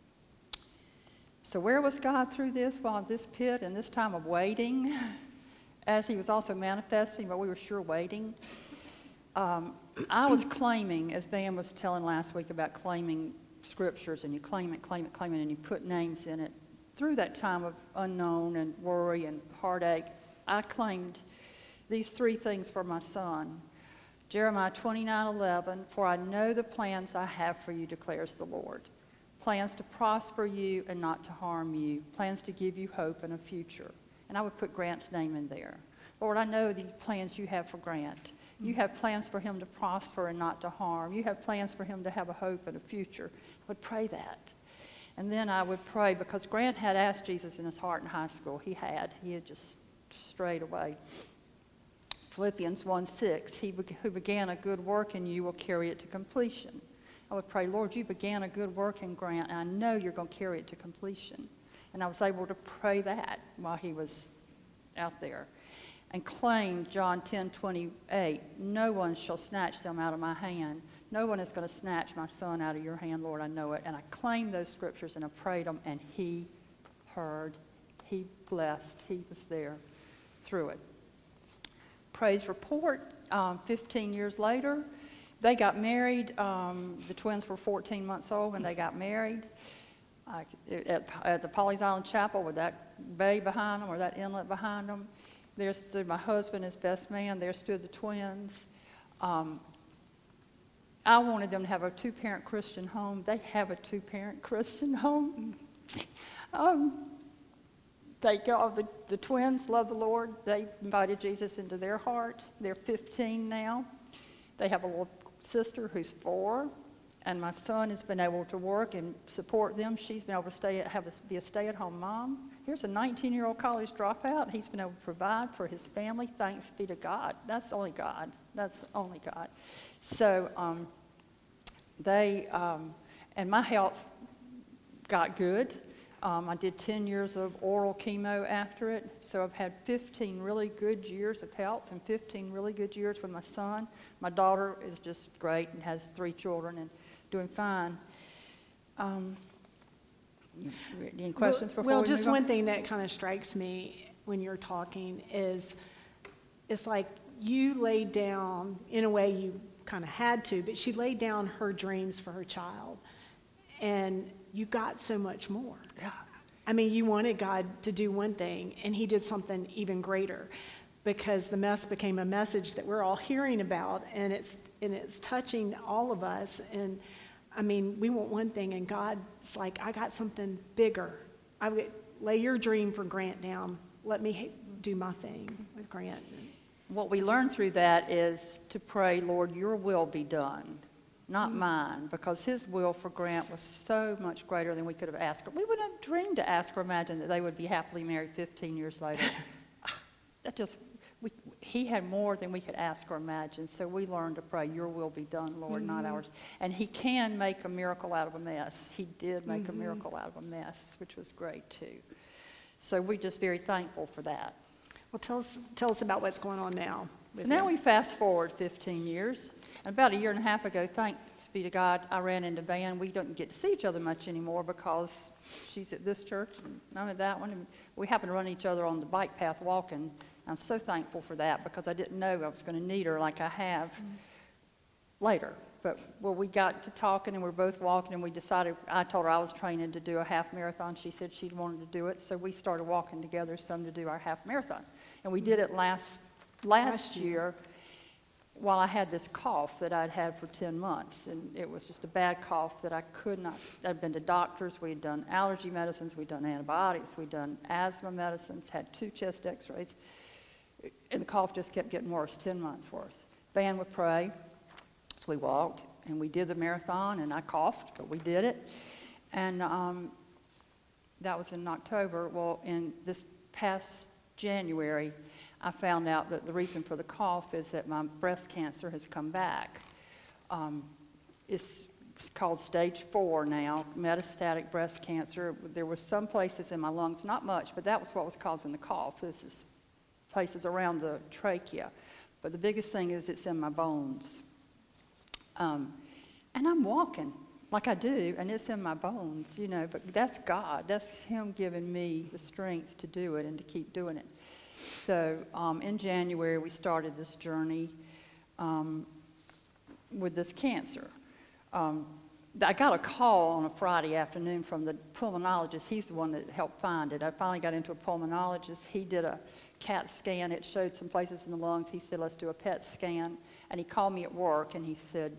So where was God through this? While this pit and this time of waiting, as he was also manifesting, but we were sure waiting. Um, I was claiming, as Dan was telling last week about claiming scriptures, and you claim it, claim it, claim it, and you put names in it. Through that time of unknown and worry and heartache, I claimed these three things for my son. Jeremiah twenty-nine eleven, for I know the plans I have for you, declares the Lord. Plans to prosper you and not to harm you. Plans to give you hope and a future. And I would put Grant's name in there. Lord, I know the plans you have for Grant. You have plans for him to prosper and not to harm. You have plans for him to have a hope and a future. I would pray that. And then I would pray, because Grant had asked Jesus in his heart in high school. He had. He had just strayed away. Philippians one six, he who began a good work in you will carry it to completion. I would pray, Lord, you began a good work in Grant, and I know you're going to carry it to completion. And I was able to pray that while he was out there. And claim John ten twenty-eight, no one shall snatch them out of my hand. No one is going to snatch my son out of your hand, Lord, I know it. And I claimed those scriptures and I prayed them, and he heard, he blessed, he was there through it. Praise report, um, fifteen years later, they got married. Um, the twins were fourteen months old when they got married. Uh, at, at the Polly's Island Chapel with that bay behind them or that inlet behind them. There stood my husband, his best man. There stood the twins. Um, I wanted them to have a two-parent Christian home. They have a two-parent Christian home. um, they go, the, the twins love the Lord. They invited Jesus into their heart. They're fifteen now. They have a little sister who's four. And my son has been able to work and support them. She's been able to stay, have a, be a stay-at-home mom. Here's a nineteen-year-old college dropout. He's been able to provide for his family. Thanks be to God. That's only God. That's only God. So um, they, um, and my health got good. Um, I did ten years of oral chemo after it. So I've had fifteen really good years of health and fifteen really good years with my son. My daughter is just great and has three children and doing fine. Um, any questions well, before well, we just move on? one thing that kind of strikes me when you're talking is it's like you laid down, in a way you kind of had to, but she laid down her dreams for her child. And you got so much more. Yeah. I mean, you wanted God to do one thing, and he did something even greater, because the mess became a message that we're all hearing about, and it's and it's touching all of us. And I mean, we want one thing, and God's like, I got something bigger. I would lay your dream for Grant down. Let me do my thing with Grant. What we learned through that is to pray, Lord, your will be done, not Mm-hmm. mine, because his will for Grant was so much greater than we could have asked. We wouldn't have dreamed to ask or imagine that they would be happily married fifteen years later. That just, we, he had more than we could ask or imagine. So we learned to pray, your will be done, Lord, Mm-hmm. not ours. And he can make a miracle out of a mess. He did make Mm-hmm. a miracle out of a mess, which was great too. So we're just very thankful for that. Well, tell us tell us about what's going on now. So with now you. we fast forward fifteen years. And about a year and a half ago, thanks be to God, I ran into Van. We don't get to see each other much anymore because she's at this church and I'm at that one. And we happen to run each other on the bike path walking. I'm so thankful for that because I didn't know I was going to need her like I have mm-hmm. later. But well, we got to talking and we were both walking and we decided, I told her I was training to do a half marathon. She said she wanted to do it. So we started walking together some to do our half marathon. And we did it last last, Last year. year while I had this cough that I'd had for ten months. And it was just a bad cough that I could not, I'd been to doctors, we'd done allergy medicines, we'd done antibiotics, we'd done asthma medicines, had two chest x-rays. And the cough just kept getting worse, ten months worth. Van would pray. So we walked and we did the marathon and I coughed, but we did it. And um, that was in October. Well, in this past January, I found out that the reason for the cough is that my breast cancer has come back. Um, it's called stage four now, metastatic breast cancer. There were some places in my lungs, not much, but that was what was causing the cough. This is places around the trachea. But the biggest thing is it's in my bones. Um, and I'm walking like I do, and it's in my bones, you know, but that's God. That's him giving me the strength to do it and to keep doing it. So um, in January, we started this journey um, with this cancer. Um, I got a call on a Friday afternoon from the pulmonologist. He's the one that helped find it. I finally got into a pulmonologist. He did a CAT scan. It showed some places in the lungs. He said, let's do a P E T scan. And he called me at work, and he said,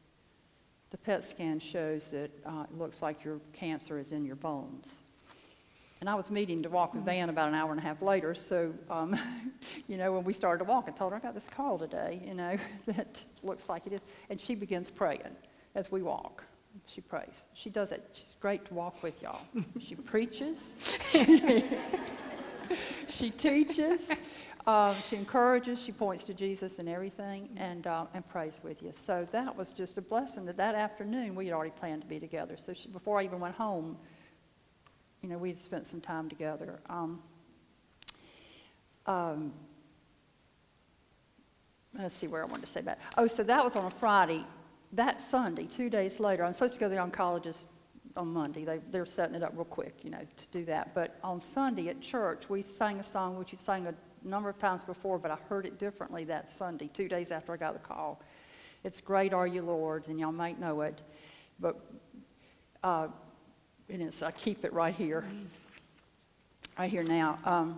the P E T scan shows that uh, it looks like your cancer is in your bones. And I was meeting to walk with Van about an hour and a half later, so, um, you know, when we started to walk, I told her, I got this call today, you know, that looks like it is. And she begins praying as we walk. She prays. She does it. She's great to walk with, y'all. She preaches. She teaches. Uh, she encourages, she points to Jesus and everything, and uh, and prays with you. So that was just a blessing that that afternoon we had already planned to be together. So she, before I even went home, you know, we had spent some time together. Um, um, let's see where I wanted to say that. Oh, so that was on a Friday. That Sunday, two days later, I'm supposed to go to the oncologist on Monday. They, they're setting it up real quick, you know, to do that. But on Sunday at church, we sang a song which you've sang a number of times before, but I heard it differently that Sunday, two days after I got the call. It's Great Are You, Lord, and y'all might know it. But uh, and it's, I keep it right here, right here now. Um,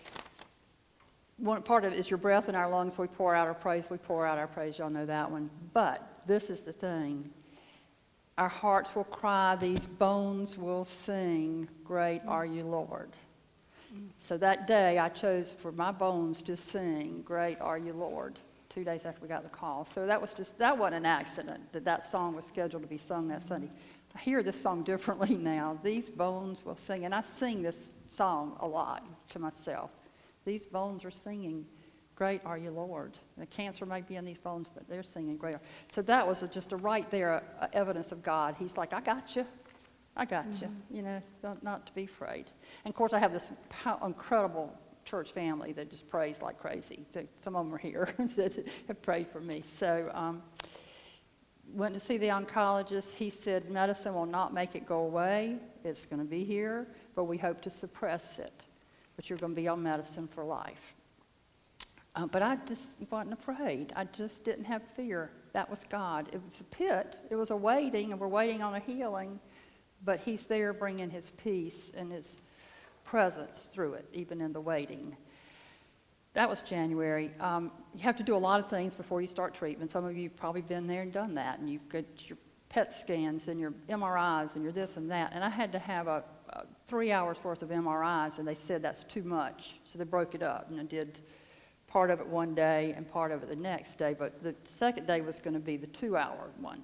one part of it is your breath in our lungs, we pour out our praise, we pour out our praise. Y'all know that one. But this is the thing. Our hearts will cry, these bones will sing, Great Are You, Lord. So that day I chose for my bones to sing, Great Are You, Lord, two days after we got the call. So that was just, that wasn't an accident that that song was scheduled to be sung that Sunday. I hear this song differently now. These bones will sing, and I sing this song a lot to myself. These bones are singing, Great Are You, Lord. The cancer may be in these bones, but they're singing great. So that was a, just a right there a, a evidence of God. He's like, I got you. I got mm-hmm. you. You know, not, not to be afraid. And of course, I have this po- incredible church family that just prays like crazy. Some of them are here that have prayed for me. So um, went to see the oncologist. He said, medicine will not make it go away. It's going to be here, but we hope to suppress it. But you're going to be on medicine for life. Uh, but I just wasn't afraid. I just didn't have fear. That was God. It was a pit. It was a waiting, and we're waiting on a healing. But he's there bringing his peace and his presence through it, even in the waiting. That was January. Um, you have to do a lot of things before you start treatment. Some of you have probably been there and done that. And you've got your P E T scans and your M R Is and your this and that. And I had to have a, a three hours worth of M R Is, and they said that's too much. So they broke it up, and I did part of it one day and part of it the next day. But the second day was going to be the two-hour one.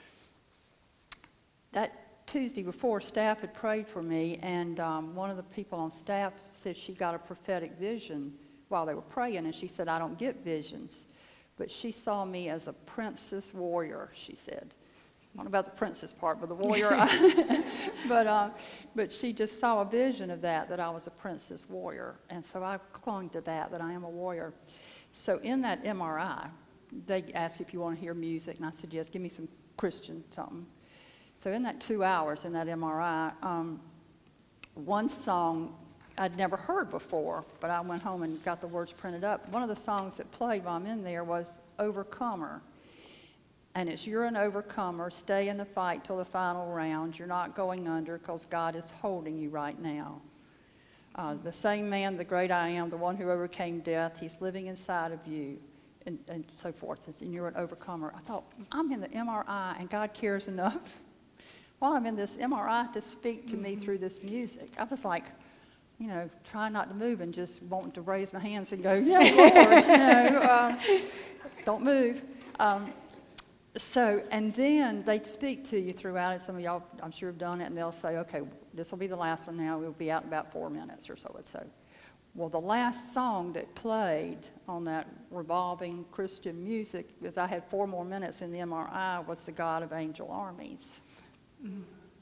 That Tuesday before, staff had prayed for me, and um, one of the people on staff said she got a prophetic vision while they were praying, and she said, I don't get visions, but she saw me as a princess warrior, she said. I don't know about the princess part, but the warrior. but, uh, but she just saw a vision of that, that I was a princess warrior, and so I clung to that, that I am a warrior. So in that M R I, they ask if you want to hear music, and I said, yes, give me some Christian something. So in that two hours in that M R I, um, one song I'd never heard before, but I went home and got the words printed up. One of the songs that played while I'm in there was Overcomer. And it's, you're an overcomer, stay in the fight till the final round. You're not going under because God is holding you right now. Uh, the same man, the great I am, the one who overcame death, he's living inside of you. And, and so forth, and you're an overcomer. I thought, I'm in the M R I and God cares enough while I'm in this M R I to speak to mm-hmm. me through this music. I was like, you know, trying not to move and just wanting to raise my hands and go, yeah, Lord, you know, uh, don't move. Um, so, and then they speak to you throughout it. Some of y'all, I'm sure, have done it, and they'll say, okay, this will be the last one now. We'll be out in about four minutes or so or so. Well, the last song that played on that revolving Christian music, because I had four more minutes in the M R I, was the God of Angel Armies. Mm-hmm.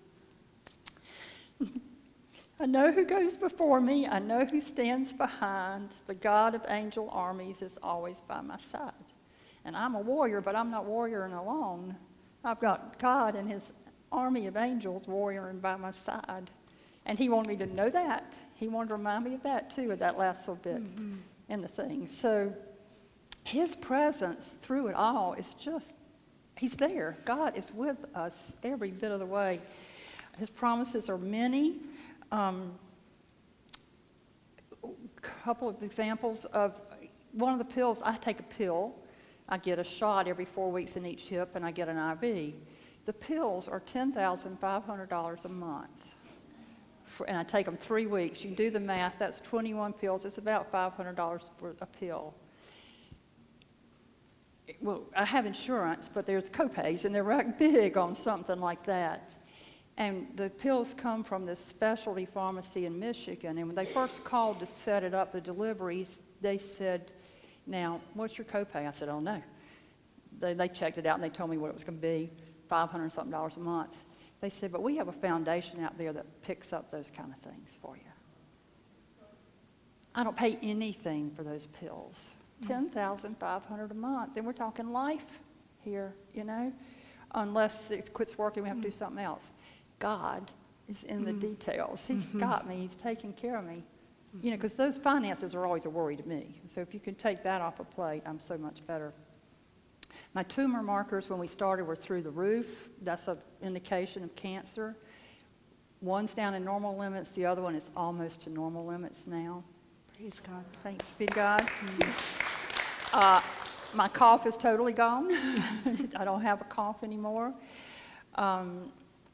I know who goes before me. I know who stands behind. The God of Angel Armies is always by my side. And I'm a warrior, but I'm not warrioring alone. I've got God and his army of angels warrioring by my side. And he wanted me to know that. He wanted to remind me of that, too, at that last little bit mm-hmm. in the thing. So his presence through it all is just, he's there. God is with us every bit of the way. His promises are many. Um, a couple of examples of one of the pills, I take a pill. I get a shot every four weeks in each hip, and I get an I V. The pills are ten thousand five hundred dollars a month. For, and I take them three weeks. You can do the math. That's twenty-one pills. It's about five hundred dollars for a pill. Well, I have insurance, but there's copays, and they're right big on something like that. And the pills come from this specialty pharmacy in Michigan. And when they first called to set it up, the deliveries, they said, now, what's your copay? I said, oh, no. They, they checked it out, and they told me what it was going to be, five hundred something dollars a month. They said, but we have a foundation out there that picks up those kind of things for you. I don't pay anything for those pills. ten thousand five hundred dollars a month, and we're talking life here, you know, unless it quits working, we have to do something else. God is in the mm-hmm. details. He's mm-hmm. got me. He's taking care of me. Mm-hmm. You know, because those finances are always a worry to me. So if you can take that off a plate, I'm so much better. My tumor markers when we started were through the roof. That's an indication of cancer. One's down in normal limits. The other one is almost to normal limits now. Praise God. Thanks be to God. Mm-hmm. uh, my cough is totally gone. I don't have a cough anymore. Um,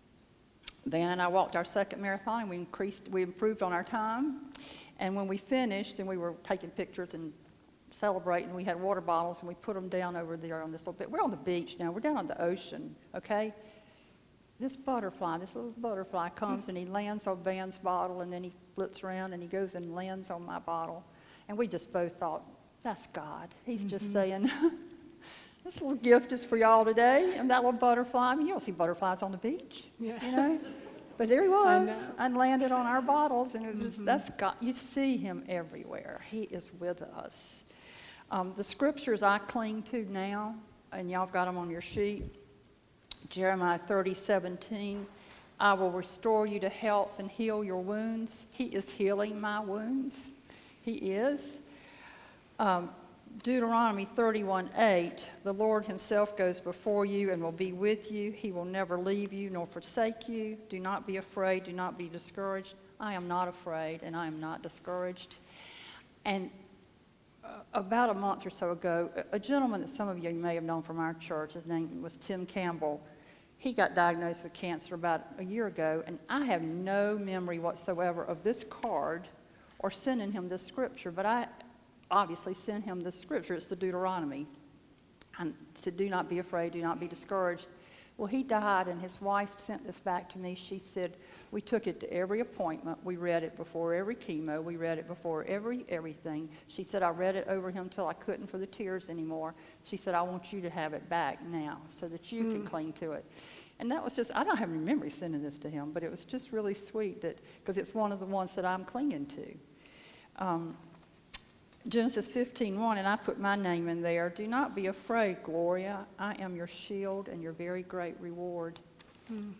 Van and I walked our second marathon, and we increased, we improved on our time. And when we finished, and we were taking pictures and celebrating, we had water bottles, and we put them down over there on this little bit. We're on the beach now. We're down on the ocean, okay? This butterfly, this little butterfly comes, and he lands on Van's bottle, and then he flips around, and he goes and lands on my bottle. And we just both thought, that's God. He's mm-hmm. just saying, this little gift is for y'all today. And that little butterfly, I mean, you don't see butterflies on the beach, yeah. you know? But there he was, and landed on our bottles, and it was just, mm-hmm. that's God. You see him everywhere. He is with us. Um, the scriptures I cling to now, and y'all have got them on your sheet, Jeremiah thirty seventeen, I will restore you to health and heal your wounds. He is healing my wounds. He is. Um, Deuteronomy thirty-one eight, the Lord himself goes before you and will be with you. He will never leave you nor forsake you. Do not be afraid. Do not be discouraged. I am not afraid, and I am not discouraged. And uh, about a month or so ago, a, a gentleman that some of you may have known from our church, his name was Tim Campbell. He got diagnosed with cancer about a year ago, and I have no memory whatsoever of this card or sending him this scripture, but I obviously sent him this scripture. It's the Deuteronomy. And to do not be afraid, do not be discouraged. Well, he died, and his wife sent this back to me. She said, we took it to every appointment. We read it before every chemo. We read it before every everything. She said, I read it over him till I couldn't for the tears anymore. She said, I want you to have it back now so that you mm. can cling to it. And that was just, I don't have any memory sending this to him, but it was just really sweet that because it's one of the ones that I'm clinging to. Um, Genesis fifteen one, and I put my name in there. Do not be afraid, Gloria. I am your shield and your very great reward. Mm.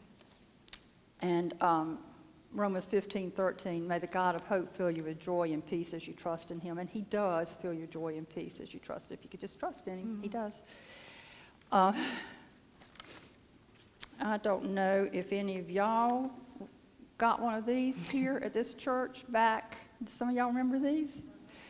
And um, Romans fifteen thirteen, may the God of hope fill you with joy and peace as you trust in him. And he does fill your joy and peace as you trust. If you could just trust in him, mm-hmm. he does. Uh, I don't know if any of y'all got one of these here at this church back. Do some of y'all remember these?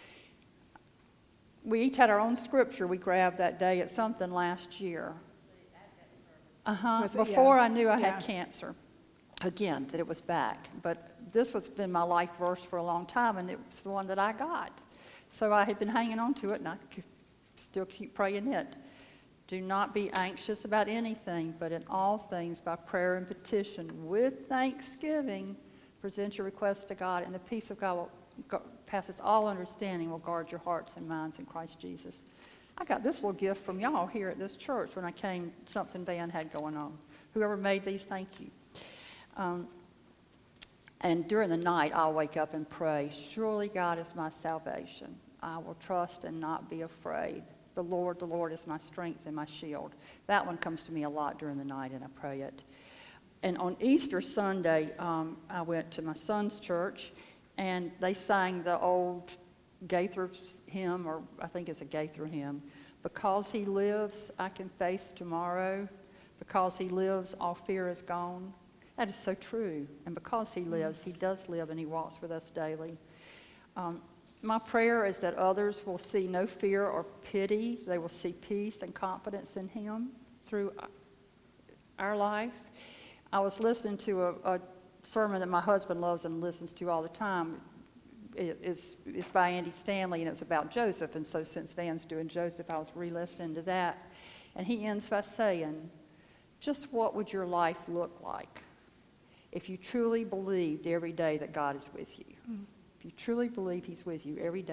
We each had our own scripture we grabbed that day at something last year. Uh-huh. Before yeah. I knew I yeah. had cancer. Again, that it was back. But this has been my life verse for a long time, and it was the one that I got. So I had been hanging on to it, and I could still keep praying it. Do not be anxious about anything, but in all things by prayer and petition with thanksgiving, present your requests to God, and the peace of God will go, passes all understanding will guard your hearts and minds in Christ Jesus. I got this little gift from y'all here at this church when I came, something Van had going on. Whoever made these, thank you. Um, and during the night, I'll wake up and pray, surely God is my salvation. I will trust and not be afraid. The Lord, the Lord is my strength and my shield. That one comes to me a lot during the night, and I pray it. And on Easter Sunday, um, I went to my son's church, and they sang the old Gaither hymn, or I think it's a Gaither hymn. Because he lives, I can face tomorrow. Because he lives, all fear is gone. That is so true. And because he lives, he does live, and he walks with us daily. Um, my prayer is that others will see no fear or pity. They will see peace and confidence in him through our life. I was listening to a, a sermon that my husband loves and listens to all the time. It, it's, it's by Andy Stanley, and it's about Joseph. And so since Van's doing Joseph, I was re-listening to that. And he ends by saying, just what would your life look like if you truly believed every day that God is with you? Mm. If you truly believe he's with you every day,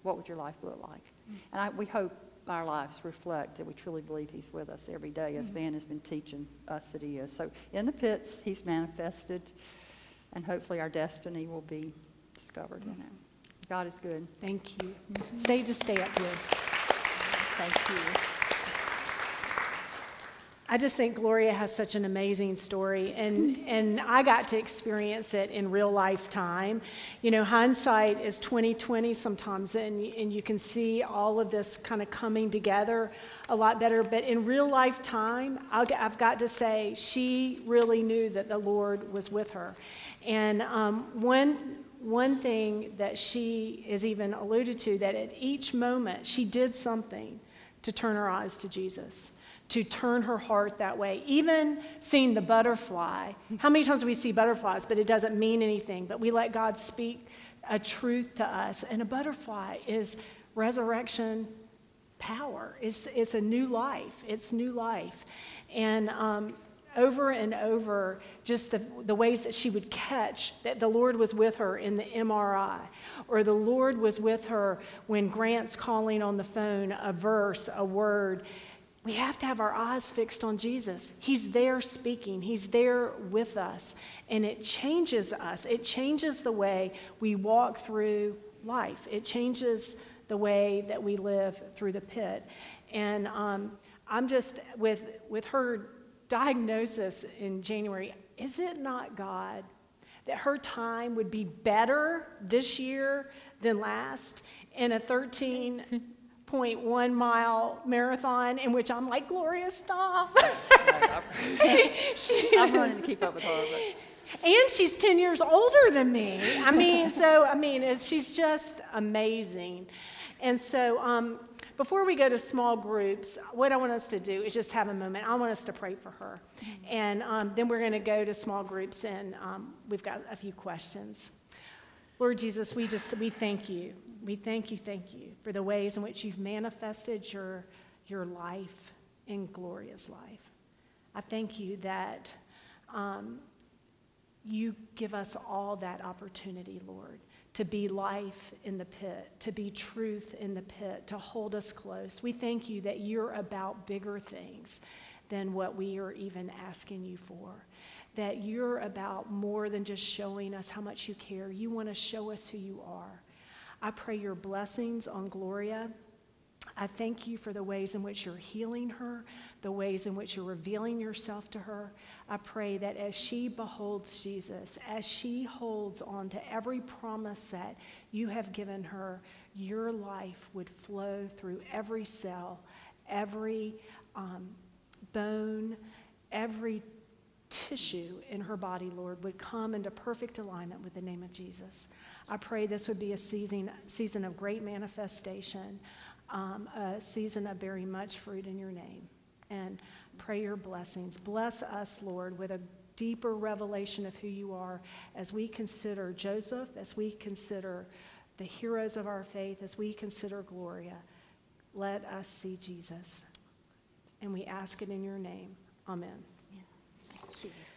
what would your life look like? And I, we hope our lives reflect that we truly believe he's with us every day, as Van has been teaching us that he is. So in the pits, he's manifested, and hopefully our destiny will be discovered in it. God is good. Thank you. Mm-hmm. Stay to stay up here. Thank you. I just think Gloria has such an amazing story, and, and I got to experience it in real life time. You know, hindsight is twenty twenty sometimes, and, and you can see all of this kind of coming together a lot better. But in real life time, I'll, I've got to say, she really knew that the Lord was with her. And um, one one thing that she is even alluded to, that at each moment she did something to turn her eyes to Jesus, to turn her heart that way. Even seeing the butterfly. How many times do we see butterflies, but it doesn't mean anything, but we let God speak a truth to us. And a butterfly is resurrection power. It's, it's a new life. It's new life. And um, over and over, just the, the ways that she would catch that the Lord was with her in the M R I, or the Lord was with her when Grant's calling on the phone a verse, a word. We have to have our eyes fixed on Jesus. He's there speaking. He's there with us. And it changes us. It changes the way we walk through life. It changes the way that we live through the pit. And um, I'm just, with, with her diagnosis in January, is it not God that her time would be better this year than last in a thirteen point one mile marathon, in which I'm like, Gloria, stop. she I'm running to keep up with her. But. And she's ten years older than me. I mean, so, I mean, it's, she's just amazing. And so um, before we go to small groups, what I want us to do is just have a moment. I want us to pray for her. Mm-hmm. And um, then we're going to go to small groups, and um, we've got a few questions. Lord Jesus, we just, we thank you. We thank you, thank you for the ways in which you've manifested your, your life in Gloria's life. I thank you that um, you give us all that opportunity, Lord, to be life in the pit, to be truth in the pit, to hold us close. We thank you that you're about bigger things than what we are even asking you for, that you're about more than just showing us how much you care. You want to show us who you are. I pray your blessings on Gloria. I thank you for the ways in which you're healing her, the ways in which you're revealing yourself to her. I pray that as she beholds Jesus, as she holds on to every promise that you have given her, your life would flow through every cell, every um, bone, every tissue in her body, Lord, would come into perfect alignment with the name of Jesus. I pray this would be a season, season of great manifestation, um, a season of bearing much fruit in your name. And pray your blessings. Bless us, Lord, with a deeper revelation of who you are as we consider Joseph, as we consider the heroes of our faith, as we consider Gloria. Let us see Jesus. And we ask it in your name. Amen. Thank you.